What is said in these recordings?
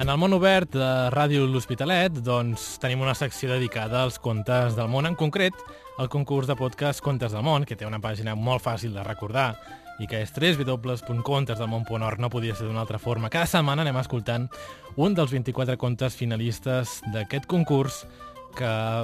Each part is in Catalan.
el món obert de Ràdio L'Hospitalet tenim una secció dedicada als contes del món, en concret el concurs de podcast Contes del Món, que té una pàgina molt fàcil de recordar i que és www.contesdelmon.org, no podia ser d'una altra forma. Cada setmana anem escoltant un dels 24 contes finalistes d'aquest concurs que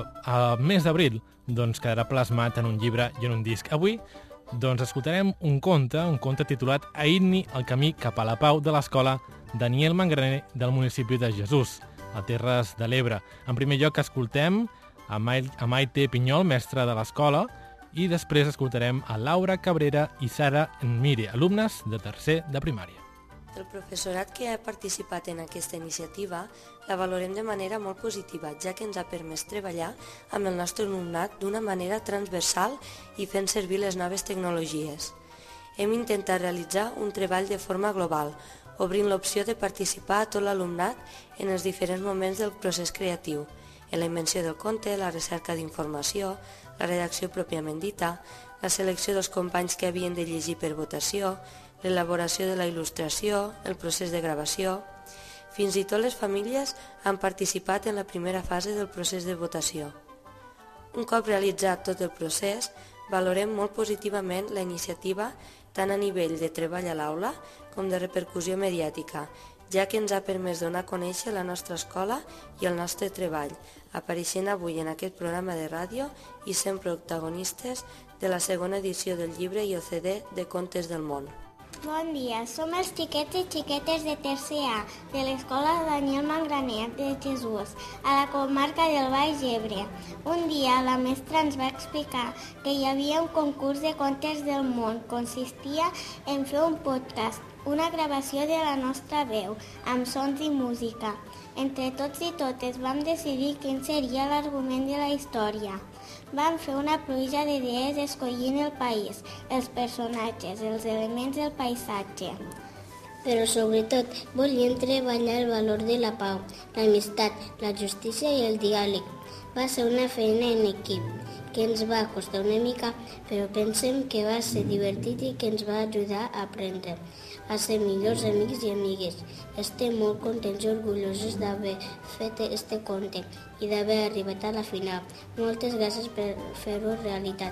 al mes d'abril quedarà plasmat en un llibre i en un disc. Avui escoltarem un conte titulat Aïdni, el camí cap a la pau, de l'escola Daniel Mangraner del municipi de Jesús, a Terres de l'Ebre. En primer lloc escoltem a Maite Pinyol, mestra de l'escola, i després escoltarem a Laura Cabrera i Sara Enmire, alumnes de tercer de primària. El professorat que ha participat en aquesta iniciativa la valorem de manera molt positiva, ja que ens ha permès treballar amb el nostre alumnat d'una manera transversal i fent servir les noves tecnologies. Hem intentat realitzar un treball de forma global, obrint l'opció de participar a tot l'alumnat en els diferents moments del procés creatiu, en la invenció del conte, la recerca d'informació, la redacció pròpiament dita, la selecció dels companys que havien de llegir per votació, l'elaboració de la il·lustració, el procés de gravació. Fins i tot les famílies han participat en la primera fase del procés de votació. Un cop realitzat tot el procés, valorem molt positivament la iniciativa tant a nivell de treball a l'aula com de repercussió mediàtica, ja que ens ha permès donar a conèixer la nostra escola i el nostre treball, apareixent avui en aquest programa de ràdio i sent protagonistes de la segona edició del llibre i el CD de Contes del Món. Bon dia, som els xiquets i xiquetes de tercer A de l'escola Daniel Mangraner de Jesús, a la comarca del Baix Ebre. Un dia la mestra ens va explicar que hi havia un concurs de contes del món. Consistia en fer un podcast, una gravació de la nostra veu, amb sons i música. Entre tots i totes vam decidir quin seria l'argument de la història. Vam fer una pluja d'idees escollint el país, els personatges, els elements del paisatge. Però sobretot volíem treballar el valor de la pau, l'amistat, la justícia i el diàleg. Va ser una feina en equip, que ens va costar una mica, però pensem que va ser divertit i que ens va ajudar a aprendre, a ser millors amics i amigues. Estem molt contents i orgullosos d'haver fet este conte i d'haver arribat a la final. Moltes gràcies per fer-ho realitat.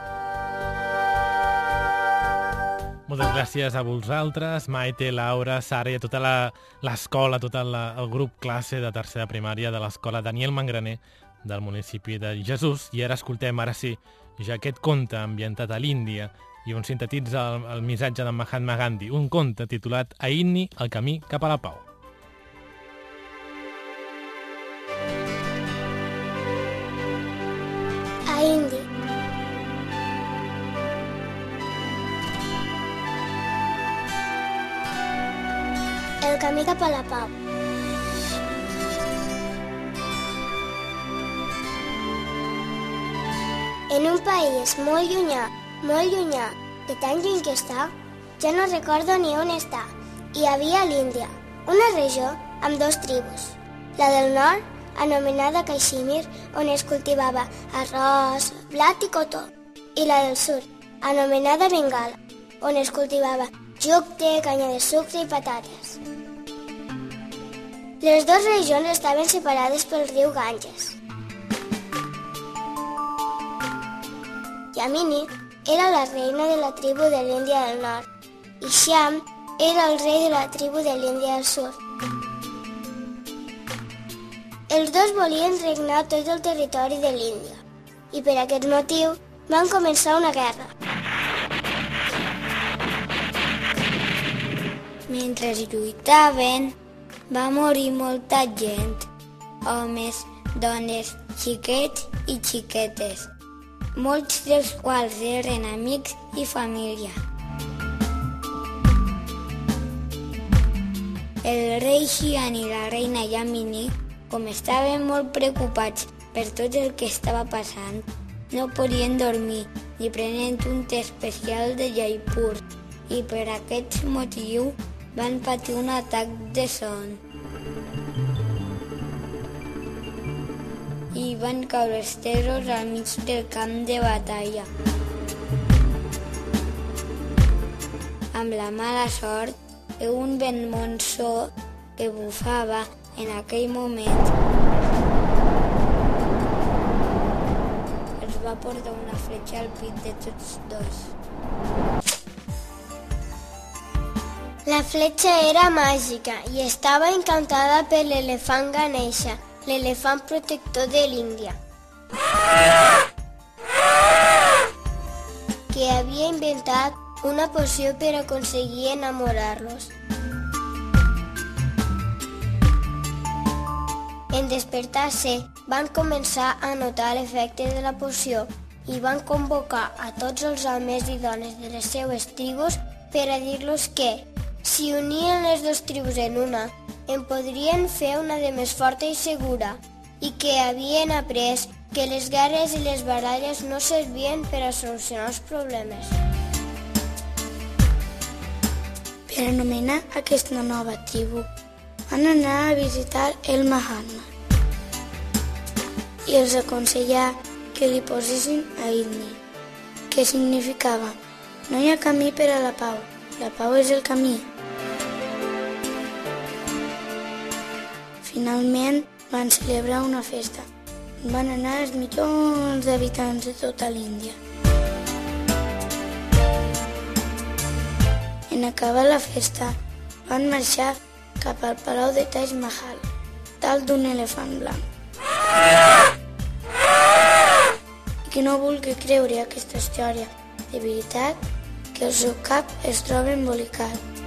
Moltes gràcies a vosaltres, Maite, Laura, Sara i a tota l'escola, tot el grup classe de tercera primària de l'escola Daniel Mangraner del municipi de Jesús. I ara escoltem, ja aquest conte ambientat a l'Índia i on sintetitza el missatge de Mahatma Gandhi, un conte titulat Aïdni, el camí cap a la pau. Aïdni. El camí cap a la pau. En un país molt llunyà, de tan lluny que està, ja no recordo ni on està. Hi havia l'Índia, una regió amb dos tribus. La del nord, anomenada Caixmir, on es cultivava arròs, blat i cotó. I la del sud, anomenada Bengala, on es cultivava jute, canya de sucre i patates. Les dues regions estaven separades pel riu Ganges. Yamini era la reina de la tribu de l'Índia del nord i Shyam era el rei de la tribu de l'Índia del sud. Els dos volien regnar tot el territori de l'Índia i per aquest motiu van començar una guerra. Mentre lluitaven, va morir molta gent, homes, dones, xiquets i xiquetes, molts dels quals eren amics i família. El rei Xian i la reina Yamini, com estaven molt preocupats per tot el que estava passant, no podien dormir ni prenent un té especial de Jaipur i per aquest motiu van patir un atac de son. I van caure estesos al mig del camp de batalla. Amb la mala sort que un vent monsó que bufava En aquell moment els va portar una fletxa al pit de tots dos. La fletxa era màgica i estava encantada per l'elefant Ganesha, l'elefant protector de l'Índia, que havia inventat una poció per aconseguir enamorar-los. En despertar-se, van començar a notar l'efecte de la poció i van convocar a tots els homes i dones de les seues tribus per a dir-los que, si unien les dues tribus en una, en podrien fer una de més forta i segura, i que havien après que les guerres i les baralles no servien per a solucionar els problemes. Per anomenar aquesta nova tribu, van anar a visitar el Mahatma i els aconsellà que li posessin a Indi, que significava no hi ha camí per a la pau és el camí. Finalment van celebrar una festa. Van anar els milions d'habitants de tota l'Índia. En acabar la festa, van marxar cap al palau de Taj Mahal, dalt d'un elefant blanc. I qui no vulgui creure aquesta història de veritat, que el seu cap es troba embolicat.